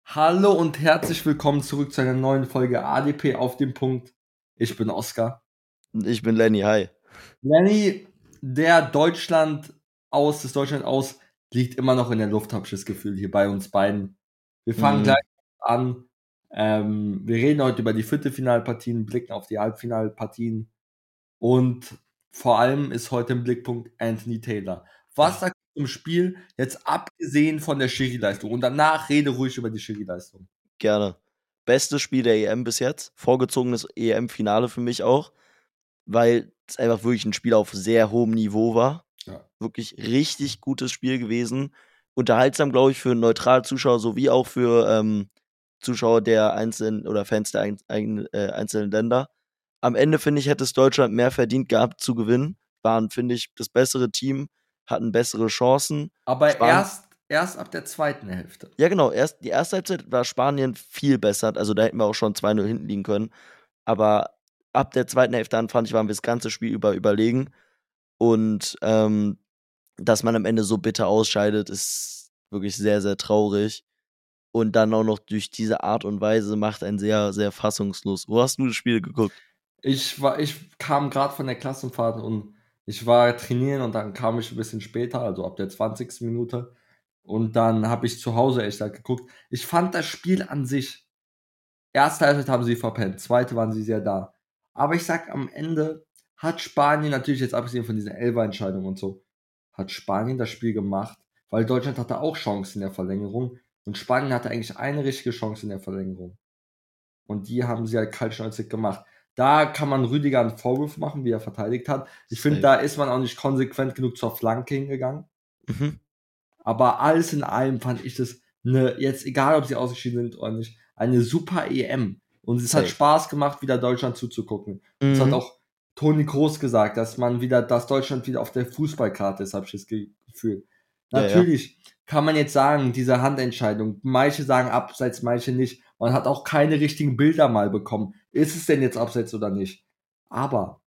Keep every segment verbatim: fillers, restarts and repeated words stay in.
Hallo und herzlich willkommen zurück zu einer neuen Folge A D P auf dem Punkt. Ich bin Oskar. Und ich bin Lenny, hi. Lenny, der Deutschland aus, das Deutschland aus liegt immer noch in der Luft, habe ich das Gefühl, hier bei uns beiden. Wir fangen Mhm. gleich an. Ähm, wir reden heute über die Viertelfinalpartien, blicken auf die Halbfinalpartien und vor allem ist heute im Blickpunkt Anthony Taylor. Was sagt ihr zum Spiel, jetzt abgesehen von der Schiri-Leistung? Und danach rede ruhig über die Schiri-Leistung. Gerne. Bestes Spiel der E M bis jetzt. Vorgezogenes E M-Finale für mich auch, weil es einfach wirklich ein Spiel auf sehr hohem Niveau war. Ja. Wirklich richtig gutes Spiel gewesen. Unterhaltsam, glaube ich, für neutrale Zuschauer sowie auch für ähm, Zuschauer der einzelnen oder Fans der ein, ein, äh, einzelnen Länder. Am Ende, finde ich, hätte es Deutschland mehr verdient gehabt zu gewinnen. Waren, finde ich, das bessere Team, hatten bessere Chancen. Aber Span erst, erst ab der zweiten Hälfte. Ja, genau. Erst, die erste Halbzeit war Spanien viel besser. Also da hätten wir auch schon zwei null hinten liegen können. Aber ab der zweiten Hälfte an, fand ich, waren wir das ganze Spiel über überlegen. Und ähm, dass man am Ende so bitter ausscheidet, ist wirklich sehr, sehr traurig. Und dann auch noch durch diese Art und Weise macht einen sehr, sehr fassungslos. Wo hast du das Spiel geguckt? Ich war, ich kam gerade von der Klassenfahrt und ich war trainieren und dann kam ich ein bisschen später, also ab der zwanzigsten Minute. Und dann habe ich zu Hause echt halt geguckt. Ich fand das Spiel an sich, erste Halbzeit haben sie verpennt, zweite waren sie sehr da. Aber ich sag, am Ende hat Spanien natürlich jetzt abgesehen von dieser Elfer-Entscheidung und so, hat Spanien das Spiel gemacht, weil Deutschland hatte auch Chancen in der Verlängerung und Spanien hatte eigentlich eine richtige Chance in der Verlängerung. Und die haben sie halt kaltschnäuzig gemacht. Da kann man Rüdiger einen Vorwurf machen, wie er verteidigt hat. Ich finde, da ist man auch nicht konsequent genug zur Flanke hingegangen. Mhm. Aber alles in allem fand ich das eine, jetzt egal ob sie ausgeschieden sind oder nicht, eine super E M. Und es hat Safe. Spaß gemacht, wieder Deutschland zuzugucken. Und es hat Mhm. auch Toni Kroos gesagt, dass man wieder, dass Deutschland wieder auf der Fußballkarte ist, habe ich das Gefühl. Ja, ja. Natürlich kann man jetzt sagen, diese Handentscheidung, manche sagen abseits, manche nicht. Man hat auch keine richtigen Bilder mal bekommen. Ist es denn jetzt abseits oder nicht? Aber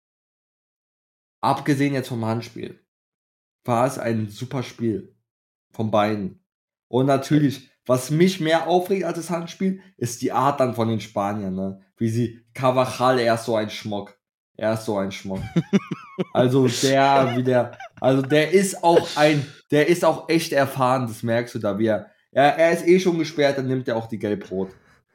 abgesehen jetzt vom Handspiel, war es ein super Spiel von beiden. Und Safe. natürlich, was mich mehr aufregt als das Handspiel, ist die Art dann von den Spaniern, ne? Wie sie, Carvajal, er ist so ein Schmock. Er ist so ein Schmock. Also der, wie der, also der ist auch ein, der ist auch echt erfahren, das merkst du da, wie er, er, er ist eh schon gesperrt, dann nimmt er auch die Gelb-Rot.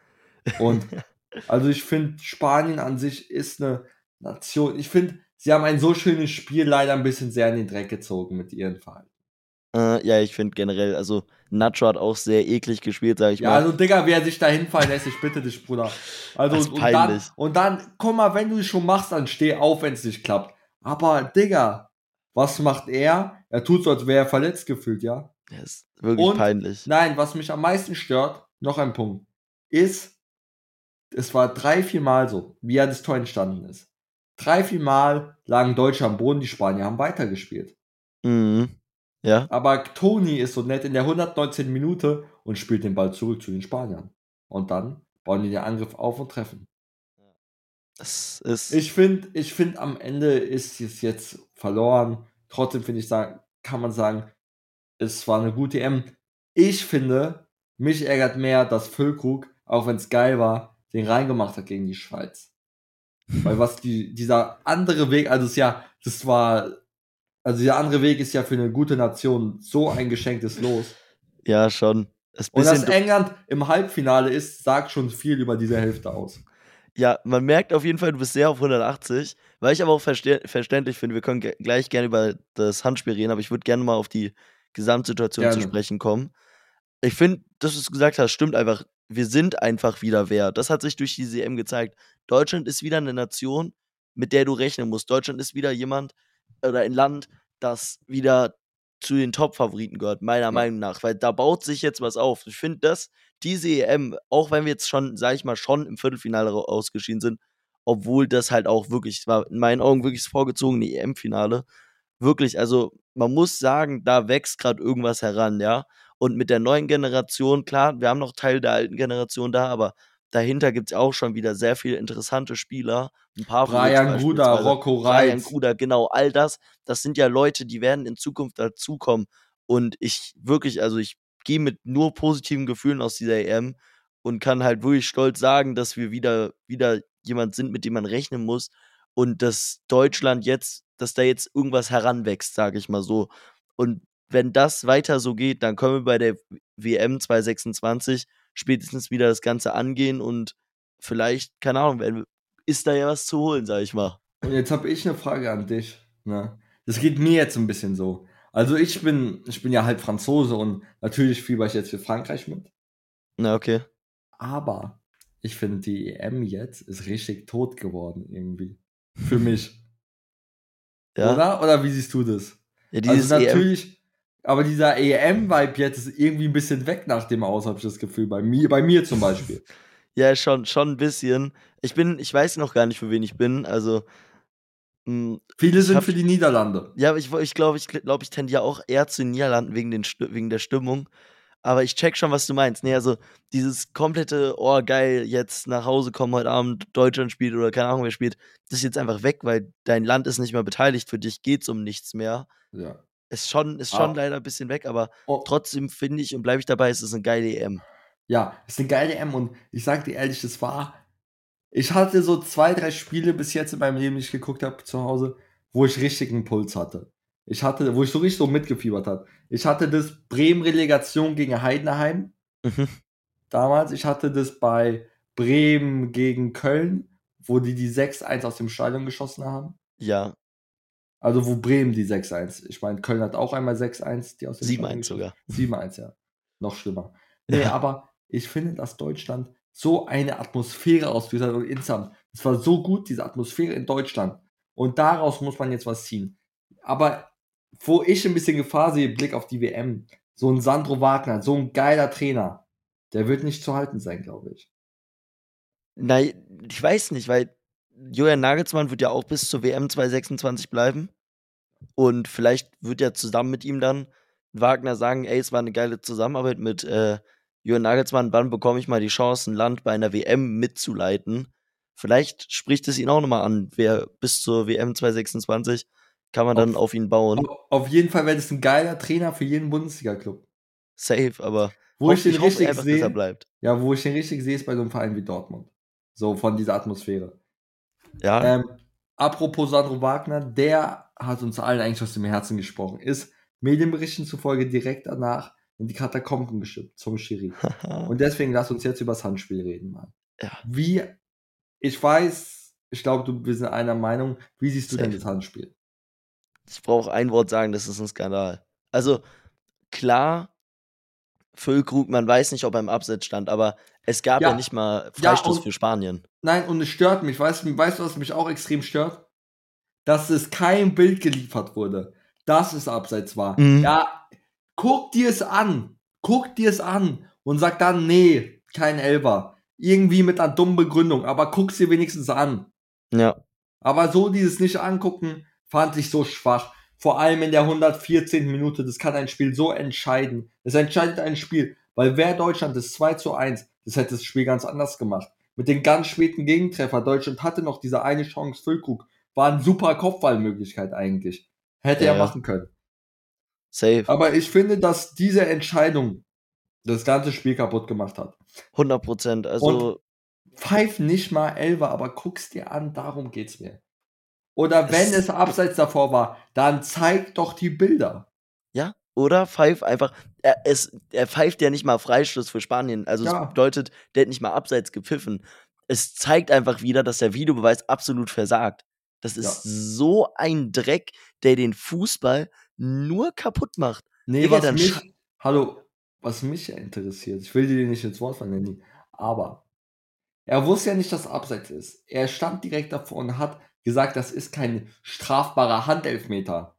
Und also ich finde, Spanien an sich ist eine Nation, ich finde, sie haben ein so schönes Spiel leider ein bisschen sehr in den Dreck gezogen mit ihren Verhalten. Äh, ja, ich finde generell, also Nacho hat auch sehr eklig gespielt, sag ich Ja, mal. also Digga, wie er sich da hinfallen lässt, ich bitte dich, Bruder. Also Das und, ist und dann, peinlich. und dann, guck mal, wenn du es schon machst, dann steh auf, wenn es nicht klappt. Aber Digga, was macht er? Er tut so, als wäre er verletzt gefühlt, ja? Das ist wirklich Und peinlich. nein, was mich am meisten stört, noch ein Punkt, ist, es war drei, vier Mal so, wie er das Tor entstanden ist. Drei, vier Mal lagen Deutsche am Boden, die Spanier haben weitergespielt. Mhm. Ja. Aber Toni ist so nett in der hundertneunzehnten Minute und spielt den Ball zurück zu den Spaniern. Und dann bauen die den Angriff auf und treffen. Es ist. Ich finde, ich finde, am Ende ist es jetzt verloren. Trotzdem finde ich, sagen, kann man sagen, es war eine gute E M. Ich finde, mich ärgert mehr, dass Füllkrug, auch wenn es geil war, den reingemacht hat gegen die Schweiz. Weil was die, dieser andere Weg, also es ist ja, das war, also der andere Weg ist ja für eine gute Nation so ein geschenktes Los. Ja, schon. Ist Und dass bisschen. England im Halbfinale ist, sagt schon viel über diese Hälfte aus. Ja, man merkt auf jeden Fall, du bist sehr auf hundertachtzig, weil ich aber auch verste verständlich finde, wir können ge gleich gerne über das Handspiel reden, aber ich würde gerne mal auf die Gesamtsituation zu Gerne. sprechen kommen. Ich finde, dass du es gesagt hast, stimmt einfach. Wir sind einfach wieder wer. Das hat sich durch diese E M gezeigt. Deutschland ist wieder eine Nation, mit der du rechnen musst. Deutschland ist wieder jemand oder ein Land, das wieder zu den Top-Favoriten gehört, meiner Ja. Meinung nach, weil da baut sich jetzt was auf. Ich finde, dass diese E M, auch wenn wir jetzt schon, sag ich mal, schon im Viertelfinale ra- ausgeschieden sind, obwohl das halt auch wirklich, es war in meinen Augen wirklich das vorgezogene E M-Finale, wirklich, also man muss sagen, da wächst gerade irgendwas heran, ja. Und mit der neuen Generation, klar, wir haben noch Teil der alten Generation da, aber dahinter gibt es auch schon wieder sehr viele interessante Spieler. Ein Pavlovic Brian Gruda, beispielsweise, Rocco Rayan Reitz. Gruda, genau, all das. Das sind ja Leute, die werden in Zukunft dazukommen. Und ich wirklich, also ich gehe mit nur positiven Gefühlen aus dieser E M. und kann halt wirklich stolz sagen, dass wir wieder, wieder jemand sind, mit dem man rechnen muss und dass Deutschland jetzt, dass da jetzt irgendwas heranwächst, sage ich mal so. Und wenn das weiter so geht, dann können wir bei der W M zwanzig sechsundzwanzig spätestens wieder das Ganze angehen und vielleicht, keine Ahnung, wenn- ist da ja was zu holen, sag ich mal. Und jetzt habe ich eine Frage an dich, ne? Das geht mir jetzt ein bisschen so. Also, ich bin ich bin ja halb Franzose und natürlich fieber ich jetzt für Frankreich mit, Na, okay. aber ich finde, die E M jetzt ist richtig tot geworden irgendwie. Für mich, Ja, oder? Oder wie siehst du das? ja Also, dieses E M, natürlich, aber dieser E M-Vibe jetzt ist irgendwie ein bisschen weg nach dem Aus, habe ich das Gefühl, bei mir bei mir zum Beispiel. ja, schon, schon ein bisschen. Ich bin, ich weiß noch gar nicht, für wen ich bin. Also, mh, Viele ich sind habe, für die Niederlande. ja, aber ich, wo- ich glaube, ich glaube, ich tendiere auch eher zu den Niederlanden wegen, den, Sti- wegen der Stimmung. Aber ich check schon, was du meinst. Nee, also dieses komplette, oh geil, jetzt nach Hause kommen heute Abend, Deutschland spielt oder keine Ahnung, wer spielt, das ist jetzt einfach weg, weil dein Land ist nicht mehr beteiligt, für dich geht's um nichts mehr. Ja. Ist schon, ist schon Ah, leider ein bisschen weg, aber oh, trotzdem finde ich und bleibe ich dabei, es ist eine geile E M. ja, ist eine geile E M und ich sage dir ehrlich, das war ich hatte so zwei, drei Spiele bis jetzt in meinem Leben, die ich geguckt habe zu Hause, wo ich richtig 'n Puls hatte. Ich hatte wo ich so richtig so mitgefiebert habe. Ich hatte das Bremen-Relegation gegen Heidenheim Mhm. damals. Ich hatte das bei Bremen gegen Köln, wo die die sechs eins aus dem Stadion geschossen haben. Ja, Also, wo Bremen die sechs eins. Ich meine, Köln hat auch einmal sechs eins die aus dem sieben Stadion eins geschossen. sogar. sieben eins, ja. Noch schlimmer. Ne, Ja. aber ich finde, dass Deutschland so eine Atmosphäre ausgelöst hat und insgesamt. Es war so gut, diese Atmosphäre in Deutschland. Und daraus muss man jetzt was ziehen. Aber wo ich 'n bisschen Gefahr sehe, Blick auf die W M, so 'n Sandro Wagner, so 'n geiler Trainer, der wird nicht zu halten sein, glaube ich. Nei ich weiß nicht, weil Julian Nagelsmann wird ja auch bis zur W M zwanzig sechsundzwanzig bleiben und vielleicht wird ja zusammen mit ihm dann Wagner sagen: „Ey, es war 'ne geile Zusammenarbeit mit, äh, Julian Nagelsmann. Wann bekomme ich mal die Chance, 'n Land bei 'ner W M mitzuleiten?“ Vielleicht spricht es ihn auch noch mal an. Wer bis zur W M zwanzig sechsundzwanzig kann man dann Auf auf ihn bauen. au auf jeden Fall wäre das 'n geiler Trainer für jeden Bundesligaklub. Safe, aber Wo ich hoff den ich hoffe richtig einfach, dass er sehe bleibt. ja, wo ich den richtig sehe, ist bei so 'nem Verein wie Dortmund. So von dieser Atmosphäre. Ja, Ähm, apropos Sandro Wagner, der hat uns allen eigentlich aus dem Herzen gesprochen, ist Medienberichten zufolge direkt danach in die Katakomben geschippt zum Schiri. Und deswegen lass uns jetzt übers Handspiel reden mal. ja, Wie ich weiß, ich glaube, du wir sind einer Meinung. Wie siehst du denn safe. das Handspiel? Ich brauche ein Wort sagen, das ist 'n Skandal. Also, klar, Füllkrug, man weiß nicht, ob er im Abseits stand, aber es gab ja Ja, nicht mal ja Freistoß und für Spanien. nein, und es stört mich. Weißt du weißt du, was mich auch extrem stört? Dass es kein Bild geliefert wurde, dass es abseits war. Mhm. Ja, guck dir es an. Guck dir es an und sag dann: „Ne, kein Elfer.“ Irgendwie mit 'ner dummen Begründung, aber guck's dir wenigstens an. Ja, Aber so dieses nicht angucken, fand ich so schwach. Vor allem in der hundertvierzehnten Minute, das kann ein Spiel so entscheiden. Es entscheidet ein Spiel, weil wäre Deutschland das zwei zu eins, das hätte das Spiel ganz anders gemacht. Mit den ganz späten Gegentreffer, Deutschland hatte noch diese eine Chance, Füllkrug, war 'n super Kopfballmöglichkeit eigentlich. Hätte ja, er ja, machen können. safe, Aber ich finde, dass diese Entscheidung das ganze Spiel kaputt gemacht hat. hundert Prozent. Und Also, pfeif nicht mal Elfer, aber guck's dir an, darum geht's mir. Oder wenn es es abseits davor war, dann zeig doch die Bilder. ja, oder pfeift einfach er es er pfeift ja nicht mal Freistoß für Spanien. Also, es Ja, bedeutet, der hat nicht mal abseits gepfiffen. Es zeigt einfach wieder, dass der Videobeweis absolut versagt. Das ist ja. so ein Dreck, der den Fußball nur kaputt macht. Ne, Digga, was dann scha mich hallo, was mich ja interessiert, ich will dir nicht ins Wort fallen, Lenny, aber er wusste ja nicht, dass abseits ist. Er stand direkt davor und hat gesagt, das ist kein strafbarer Handelfmeter.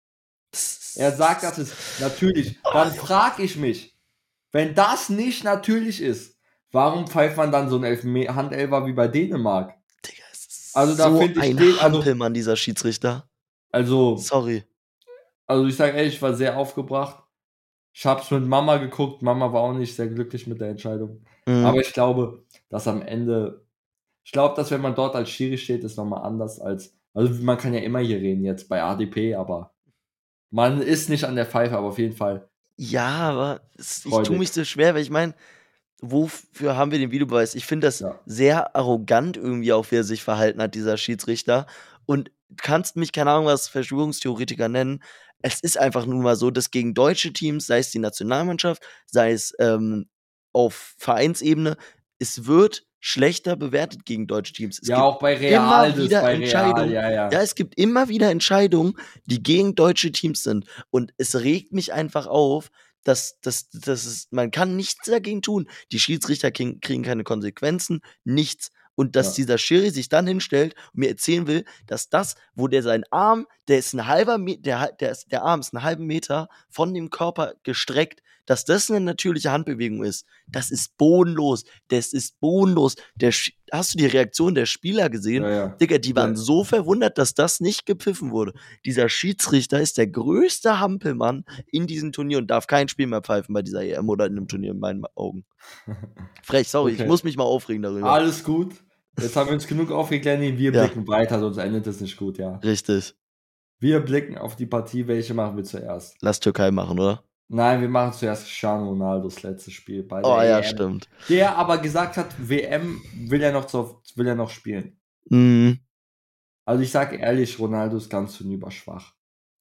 Er sagt, das ist natürlich. Dann frage ich mich, wenn das nicht natürlich ist, warum pfeift man dann so 'n Elfme Handelfer wie bei Dänemark? Digga, es Also, ist da so finde ich ein den also Hampelmann, dieser Schiedsrichter. also Sorry. also, ich sage ehrlich, ich war sehr aufgebracht. Ich habe es mit Mama geguckt. Mama war auch nicht sehr glücklich mit der Entscheidung. Mhm. Aber ich glaube, dass am Ende ich glaube, dass wenn man dort als Schiri steht, ist noch mal anders als also, man kann ja immer hier reden jetzt bei A D P, aber man ist nicht an der Pfeife, aber auf jeden Fall Ja, aber es ich tue freudig. mich so schwer, weil ich meine, wofür haben wir den Videobeweis? Ich finde das Ja. sehr arrogant irgendwie auch, wie er sich verhalten hat, dieser Schiedsrichter. Und du kannst mich, keine Ahnung, was Verschwörungstheoretiker nennen. Es ist einfach nun mal so, dass gegen deutsche Teams, sei es die Nationalmannschaft, sei es ähm, auf Vereinsebene, es wird schlechter bewertet gegen deutsche Teams. Es Ja, gibt auch bei Real, immer das wieder bei Real, Entscheidungen. ja, Ja, ja. es gibt immer wieder Entscheidungen, die gegen deutsche Teams sind. Und es regt mich einfach auf, dass, dass, dass es, man kann nichts dagegen tun. Die Schiedsrichter kriegen, kriegen keine Konsequenzen, nichts. Und dass Ja, dieser Schiri sich dann hinstellt und mir erzählen will, dass das, wo der seinen Arm, der ist ein halber Meter, der, der, ist, der Arm ist einen halben Meter von dem Körper gestreckt, dass das eine natürliche Handbewegung ist. Das ist bodenlos. Das ist bodenlos. Der, Sch- hast du die Reaktion der Spieler gesehen? ja, ja. Digga, die waren Ja. so verwundert, dass das nicht gepfiffen wurde. Dieser Schiedsrichter ist der größte Hampelmann in diesem Turnier und darf kein Spiel mehr pfeifen bei dieser E M oder in einem Turnier in meinen Augen. Frech, sorry, ich Okay, muss mich mal aufregen darüber. alles gut. Jetzt haben wir uns genug aufgeklärt. Nee, wir Ja. blicken weiter, sonst endet es nicht gut, ja. Richtig. Wir blicken auf die Partie. Welche machen wir zuerst? Lass Türkei machen, oder? Nein, wir machen zuerst Cristiano Ronaldos letztes Spiel bei Oh der ja, E M. stimmt. Der aber gesagt hat, W M will er noch, zur, will er noch spielen. Mhm. Also ich sage ehrlich, Ronaldo ist ganz hinüberschwach.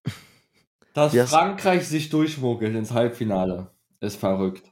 Dass Wie hast- Frankreich sich durchmogelt ins Halbfinale, ist verrückt.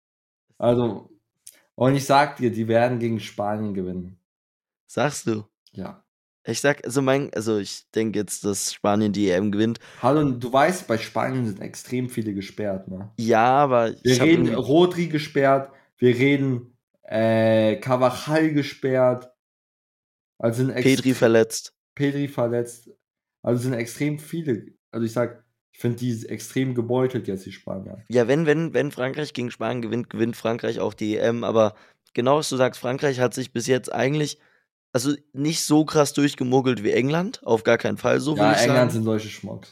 Also, und ich sag dir, die werden gegen Spanien gewinnen. Sagst du? Ja. Ich sag, also mein, also ich denke jetzt, dass Spanien die E M gewinnt. Hallo, du weißt, bei Spanien sind extrem viele gesperrt, ne? Ja, aber Wir ich habe reden irgendwie. Rodri gesperrt, wir reden äh, Carvajal gesperrt, also sind Pedri extre- verletzt. Pedri verletzt, also sind extrem viele. Also ich sag, ich finde die extrem gebeutelt jetzt, die Spanier. Ja, wenn, wenn, wenn Frankreich gegen Spanien gewinnt, gewinnt Frankreich auch die E M. Aber genau was du sagst, Frankreich hat sich bis jetzt eigentlich, also nicht so krass durchgemogelt wie England. Auf gar keinen Fall, so Ja, will ich England sagen. sind solche Schmucks.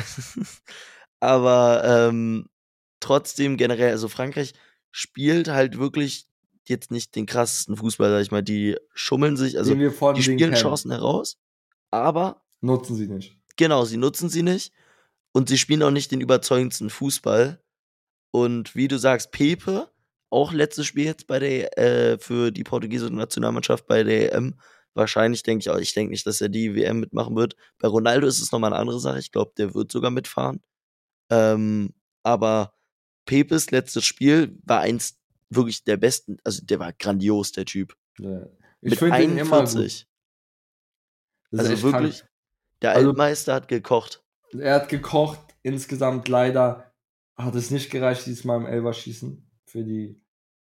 Aber ähm, trotzdem generell, also Frankreich spielt halt wirklich jetzt nicht den krassesten Fußball, sag ich mal. Die schummeln sich, also Den wir vor die dem Ding spielen kennen. Chancen heraus, aber Nutzen sie nicht. genau, sie nutzen sie nicht und sie spielen auch nicht den überzeugendsten Fußball. Und wie du sagst, Pepe, auch letztes Spiel jetzt bei der, äh, für die portugiesische Nationalmannschaft bei der E M. Wahrscheinlich denke ich auch, ich denke nicht, dass er die W M mitmachen wird. Bei Ronaldo ist es nochmal eine andere Sache. Ich glaube, der wird sogar mitfahren. Ähm, aber Pepes letztes Spiel war eins wirklich der besten, also der war grandios, der Typ. Ja. Ich Mit finde ihn immer gut. einundvierzig. Das ist Also echt wirklich, krank. der Also- Altmeister hat gekocht. Er hat gekocht, insgesamt leider hat es nicht gereicht, diesmal im Elferschießen für die,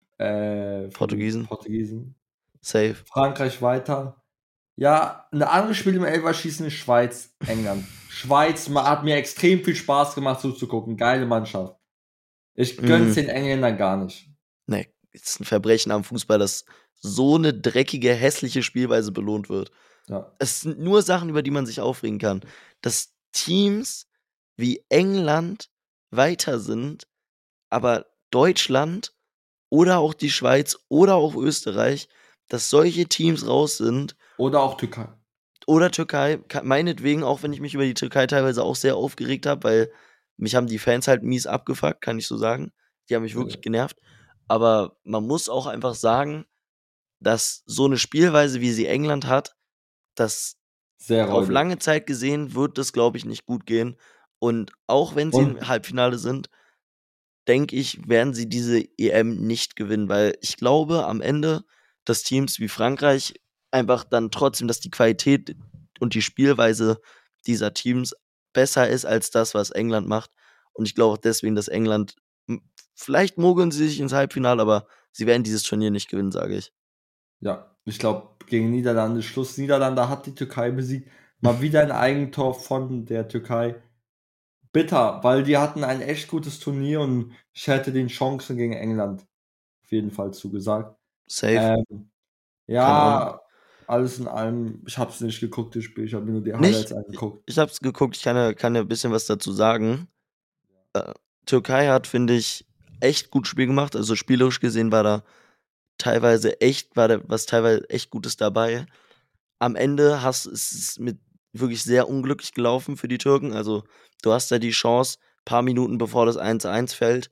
äh, für Portugiesen. die Portugiesen. Safe. Frankreich weiter. Ja, ein anderes Spiel im Elferschießen ist Schweiz, England. Schweiz ma- hat mir extrem viel Spaß gemacht zuzugucken. Geile Mannschaft. Ich gönn's Mm. den Engländern gar nicht. Ne, ist ein Verbrechen am Fußball, dass so eine dreckige, hässliche Spielweise belohnt wird. Ja. Es sind nur Sachen, über die man sich aufregen kann. Dass Teams wie England weiter sind, aber Deutschland oder auch die Schweiz oder auch Österreich, dass solche Teams raus sind Oder auch Türkei. oder Türkei, ka- meinetwegen, auch wenn ich mich über die Türkei teilweise auch sehr aufgeregt habe, weil mich haben die Fans halt mies abgefuckt, kann ich so sagen. Die haben mich wirklich Ja. genervt. Aber man muss auch einfach sagen, dass so eine Spielweise, wie sie England hat, dass Sehr auf räudig. lange Zeit gesehen wird das, glaube ich, nicht gut gehen. Und auch wenn sie Und- im Halbfinale sind, denke ich, werden sie diese E M nicht gewinnen, weil ich glaube am Ende, dass Teams wie Frankreich einfach dann trotzdem, dass die Qualität und die Spielweise dieser Teams besser ist als das, was England macht. Und ich glaube auch deswegen, dass England, m- vielleicht mogeln sie sich ins Halbfinale, aber sie werden dieses Turnier nicht gewinnen, sage ich. Ja, ich glaube, gegen Niederlande, Schluss. Niederlande hat die Türkei besiegt. Mal wieder ein Eigentor von der Türkei. Bitter, weil die hatten ein echt gutes Turnier und ich hätte den Chancen gegen England auf jeden Fall zugesagt. Safe. Ähm, Keine Ahnung. ja, alles in allem, ich habe es nicht geguckt, das Spiel, ich habe mir nur die Nicht? Highlights angeguckt. Ich habe es geguckt, ich kann ja, kann ja ein bisschen was dazu sagen. Äh, Türkei hat, finde ich, echt gut Spiel gemacht. Also spielerisch gesehen war da teilweise echt, war da was teilweise echt Gutes dabei. Am Ende hast es ist mit wirklich sehr unglücklich gelaufen für die Türken. Also du hast da die Chance, paar Minuten bevor das eins eins fällt,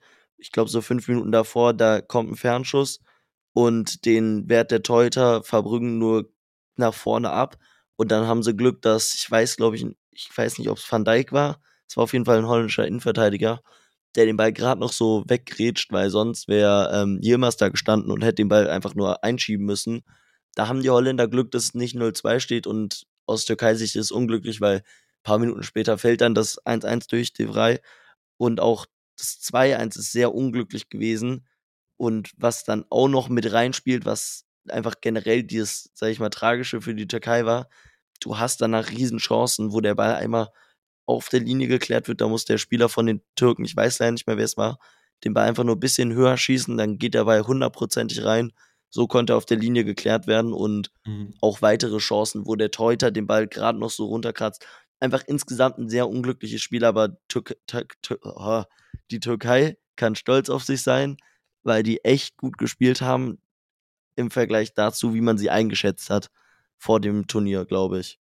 ich glaube, so fünf Minuten davor, da kommt ein Fernschuss und den wehrt der Torhüter Verbruggen nur nach vorne ab. Und dann haben sie Glück, dass, ich weiß, glaube ich, ich weiß nicht, ob es Van Dijk war. Es war auf jeden Fall ein holländischer Innenverteidiger, der den Ball gerade noch so weggrätscht, weil sonst wäre ähm, Yilmaz da gestanden und hätte den Ball einfach nur einschieben müssen. Da haben die Holländer Glück, dass es nicht null zwei steht, und aus Türkei-Sicht ist es unglücklich, weil ein paar Minuten später fällt dann das eins eins durch De Vrij, und auch das zwei eins ist sehr unglücklich gewesen. Und was dann auch noch mit reinspielt, was einfach generell dieses, sag ich mal, Tragische für die Türkei war, du hast danach Riesenchancen, wo der Ball einmal auf der Linie geklärt wird, da muss der Spieler von den Türken, ich weiß leider nicht mehr, wer es war, den Ball einfach nur ein bisschen höher schießen, dann geht der Ball hundertprozentig rein. So konnte er auf der Linie geklärt werden, und Mhm. auch weitere Chancen, wo der Torhüter den Ball gerade noch so runterkratzt. Einfach insgesamt ein sehr unglückliches Spiel, aber Türk Türk Tür oh, die Türkei kann stolz auf sich sein, weil die echt gut gespielt haben im Vergleich dazu, wie man sie eingeschätzt hat vor dem Turnier, glaube ich.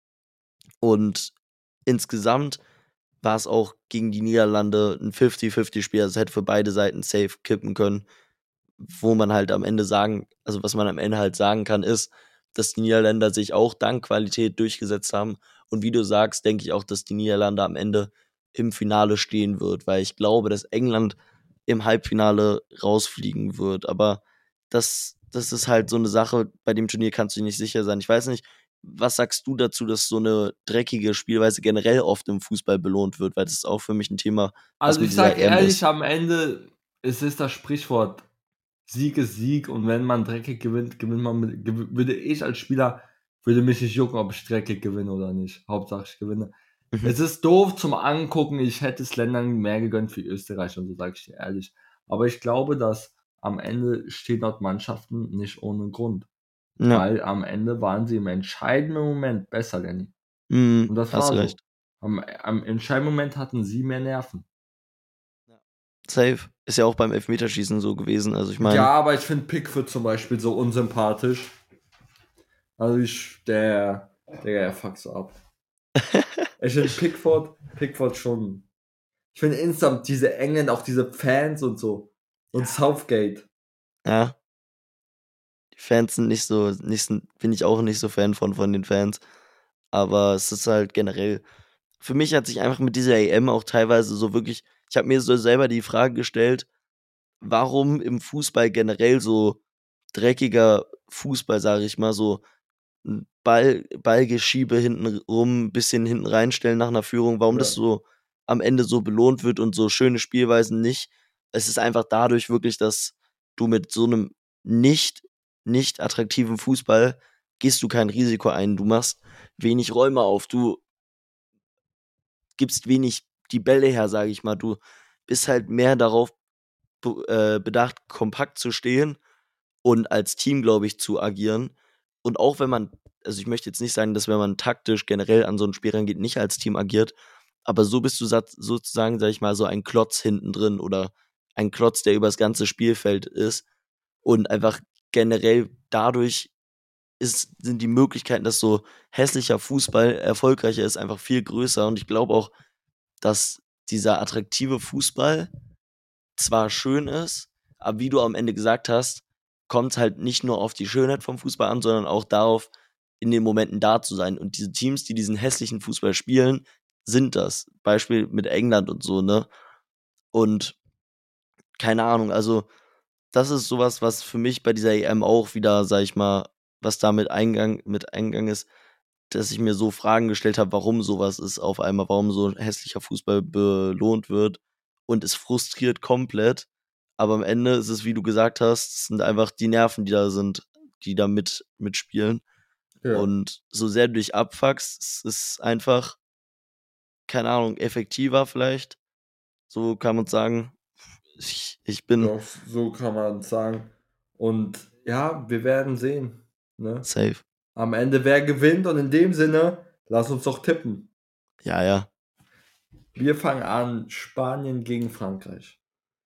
Und insgesamt war es auch gegen die Niederlande ein fünfzig fünfzig Spiel. Also es hätte für beide Seiten safe kippen können, wo man halt am Ende sagen, also was man am Ende halt sagen kann, ist, dass die Niederländer sich auch dank Qualität durchgesetzt haben. Und wie du sagst, denke ich auch, dass die Niederlande am Ende im Finale stehen wird, weil ich glaube, dass England im Halbfinale rausfliegen wird. Aber das, das ist halt so eine Sache, bei dem Turnier kannst du dir nicht sicher sein. Ich weiß nicht, was sagst du dazu, dass so eine dreckige Spielweise generell oft im Fußball belohnt wird? Weil das ist auch für mich ein Thema, was Also mit ich dieser sag E M ehrlich, ist. am Ende es ist das Sprichwort Sieg ist Sieg, und wenn man dreckig gewinnt, gewinnt man mit, gew- würde ich als Spieler, würde mich nicht jucken, ob ich dreckig gewinne oder nicht. Hauptsache ich gewinne. Mhm. Es ist doof zum Angucken, ich hätte es Ländern mehr gegönnt wie Österreich, und so sage ich dir ehrlich. Aber ich glaube, dass am Ende stehen dort Mannschaften nicht ohne Grund. Ja, Weil am Ende waren sie im entscheidenden Moment besser, Lenny. mhm, Und das hast war recht. so. Am, am entscheidenden Moment hatten sie mehr Nerven. Ja. Safe. Ist ja auch beim Elfmeterschießen so gewesen. Also ich Ja, meine, aber ich finde Pickford zum Beispiel so unsympathisch. Also ich, der, der, der fuckt so ab. Ich finde Pickford, Pickford schon. Ich finde insgesamt diese Engländer, auch diese Fans und so. Und Southgate. ja, die Fans sind nicht so, nicht, so- bin ich auch nicht so Fan von, von den Fans. Aber es ist halt generell, für mich hat sich einfach mit dieser E M auch teilweise so wirklich, ich habe mir so selber die Frage gestellt, warum im Fußball generell so dreckiger Fußball, sage ich mal, so ein Ball, Ballgeschiebe hinten rum, ein bisschen hinten reinstellen nach einer Führung, warum das Ja. so am Ende so belohnt wird und so schöne Spielweisen nicht. Es ist einfach dadurch wirklich, dass du mit so einem nicht, nicht attraktiven Fußball gehst du kein Risiko ein. Du machst wenig Räume auf, du gibst wenig die Bälle her, sage ich mal. Du bist halt mehr darauf be äh, bedacht, kompakt zu stehen und als Team, glaube ich, zu agieren. Und auch wenn man, also ich möchte jetzt nicht sagen, dass wenn man taktisch generell an so ein Spiel rangeht, nicht als Team agiert, aber so bist du sat- sozusagen, sag ich mal, so ein Klotz hinten drin oder ein Klotz, der über das ganze Spielfeld ist, und einfach generell dadurch ist, sind die Möglichkeiten, dass so hässlicher Fußball erfolgreicher ist, einfach viel größer. Und ich glaube auch, dass dieser attraktive Fußball zwar schön ist, aber wie du am Ende gesagt hast, kommt es halt nicht nur auf die Schönheit vom Fußball an, sondern auch darauf, in den Momenten da zu sein. Und diese Teams, die diesen hässlichen Fußball spielen, sind das. Beispiel mit England und so, ne? Und keine Ahnung, also das ist sowas, was für mich bei dieser E M auch wieder, sag ich mal, was da mit Eingang, mit Eingang ist, dass ich mir so Fragen gestellt habe, warum sowas ist auf einmal, warum so hässlicher Fußball belohnt wird, und es frustriert komplett. Aber am Ende ist es, wie du gesagt hast, es sind einfach die Nerven, die da sind, die da mit mitspielen. Ja. Und so sehr du dich abfuckst, es ist einfach, keine Ahnung, effektiver vielleicht. So kann man sagen. Ich, ich bin Doch, so kann man sagen. Und ja, wir werden sehen. Ne? safe. Am Ende wer gewinnt, und in dem Sinne, lass uns doch tippen. Ja, ja. Wir fangen an, Spanien gegen Frankreich.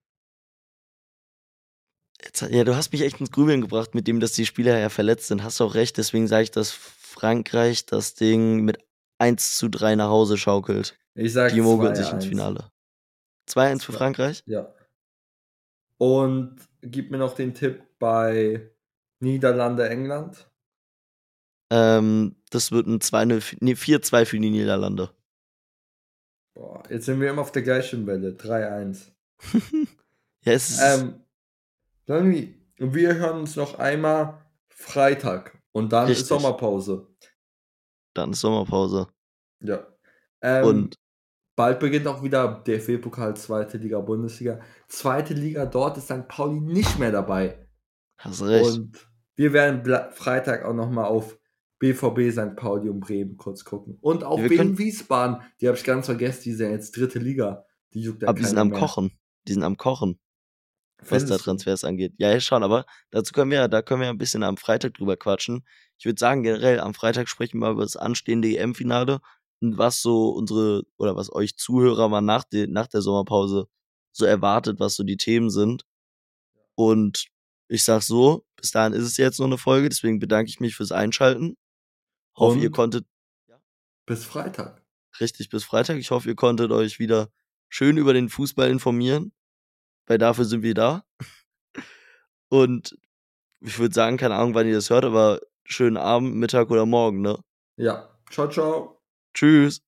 Jetzt, ja, du hast mich echt ins Grübeln gebracht mit dem, dass die Spieler ja verletzt sind. Hast du auch recht, deswegen sage ich, dass Frankreich das Ding mit eins zu drei nach Hause schaukelt. Ich Die sag mogeln zwei sich ins eins. Finale. zwei eins für Zwei- Frankreich? Ja. Und gib mir noch den Tipp bei Niederlande, England. Ähm, das wird ein zwei null, nee, vier zwei für die Niederlande. Boah, jetzt sind wir immer auf der gleichen Welle. drei eins. Ja, es ist, Ähm, dann, wir hören uns noch einmal Freitag und dann ist richtig. Sommerpause. Dann ist Sommerpause. Ja. Ähm, Und bald beginnt auch wieder D F B-Pokal, zweite Liga, Bundesliga. Zweite Liga, dort ist Sankt Pauli nicht mehr dabei. hast recht. Und wir werden Bla Freitag auch noch mal auf B V B Sankt Pauli und Bremen kurz gucken. Und Ja, auch wir können, Wien Wiesbaden, die habe ich ganz vergessen, die sind jetzt dritte Liga. Die juckt ja aber die sind keiner am mehr. Kochen. Die sind am Kochen, was da Findest du? Transfers angeht. Ja, ja, schon, aber dazu können wir, da können wir ein bisschen am Freitag drüber quatschen. Ich würde sagen, generell am Freitag sprechen wir über das anstehende E M-Finale und was so unsere, oder was euch Zuhörer mal nach, de, nach der Sommerpause so erwartet, was so die Themen sind. Und ich sag so, bis dahin ist es jetzt nur eine Folge, deswegen bedanke ich mich fürs Einschalten. Hoffe, ihr Und konntet, ja, bis Freitag. richtig bis Freitag, ich hoffe, ihr konntet euch wieder schön über den Fußball informieren, weil dafür sind wir da. Und ich würde sagen, keine Ahnung, wann ihr das hört, aber schönen Abend, Mittag oder Morgen, ne? Ja. Ciao, ciao. Tschüss.